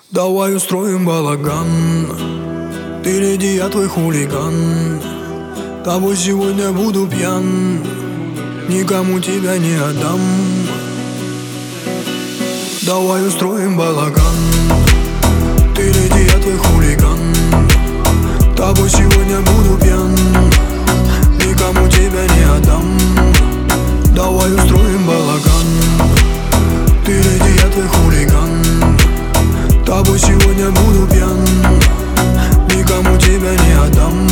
Давай устроим балаган. Ты леди, я твой хулиган. Тобой сегодня буду пьян, никому тебя не отдам. Давай устроим балаган. Ты леди, я твой хулиган. Тобой сегодня буду пьян, никому тебя не отдам. Давай устроим балаган. Ты леди, я твой хулиган. Тобой сегодня буду пьян, никому тебя не отдам.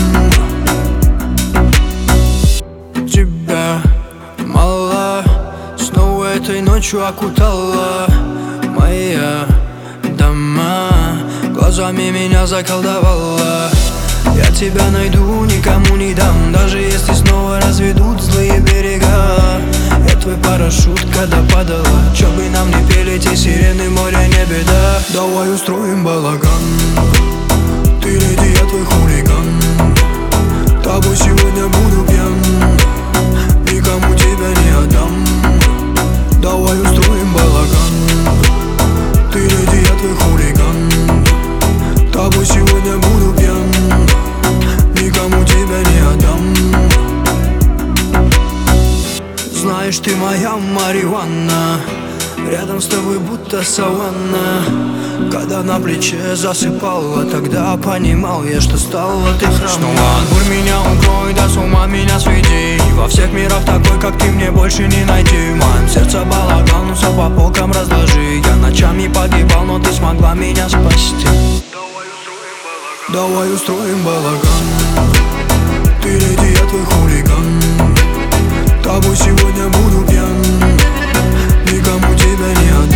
Тебя мало, снова этой ночью окутала моя дома, глазами меня заколдовала. Я тебя найду, никому не дам, даже если снова разведут злые берега. Я твой парашют, когда падала, чё бы нам не пели те сирены, море не беда. Давай устроим балаган. Ты леди, я твой хулиган. Тобой сегодня буду пьян, никому тебя не отдам. Давай устроим балаган. Ты леди, я твой хулиган. Тобой сегодня буду пьян, никому тебя не отдам. Знаешь, ты моя марихуана, рядом с тобой будто саванна. Когда на плече засыпала, тогда понимал я, что стала ты хромая. Бурь меня укрой, да с ума меня сведи. Во всех мирах такой, как ты, мне больше не найти. В моем сердце балаган, ну все по полкам разложи. Я ночами погибал, но ты смогла меня спасти. Давай устроим балаган. Ты леди, я твой хулиган. Тобой сегодня буду пьян, никому тебя не отдам.